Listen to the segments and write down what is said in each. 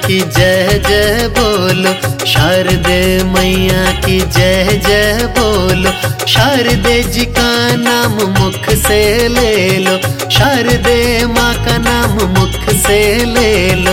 की जय जय बोलो, शारदे मैया की जय जय बोलो। शारदे जी का नाम मुख से ले लो, शारदे माँ का नाम मुख से ले लो।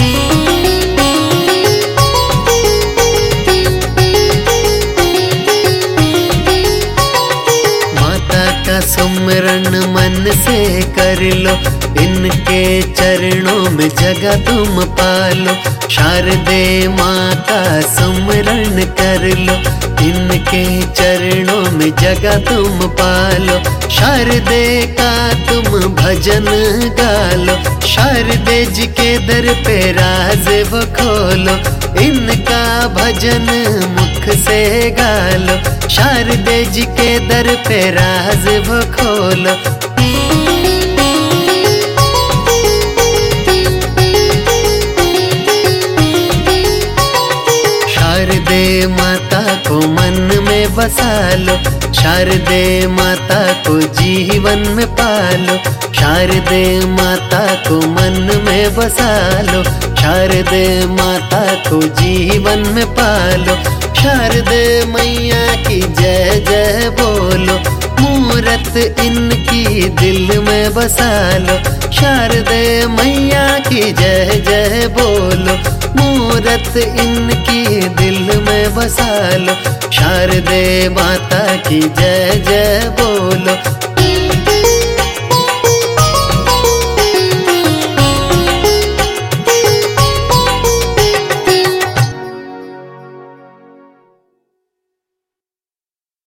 सुमरन मन से कर लो, इनके चरणों में जगह तुम पालो। शारदे माता सुमरन कर लो, इनके चरणों में जगह तुम पालो। शारदे का तुम भजन गालो, शारदे जी के दर पे राज वो खोलो। इनका भजन मुख से गालो, शारदे जी के दर पे राज वो खोलो। शारदे माता को मन में बसा लो, शारदे माता को जीवन में पालो। शारदे माता को मन में बसा लो, शारदे माता को जीवन में पालो। शारदे मैया की जय जय बोलो, मूरत इनकी दिल में बसा लो। शारदे मैया की जय जय बोलो, मूरत इनकी दिल में बसा लो। शारदे माता की जय जय बोलो,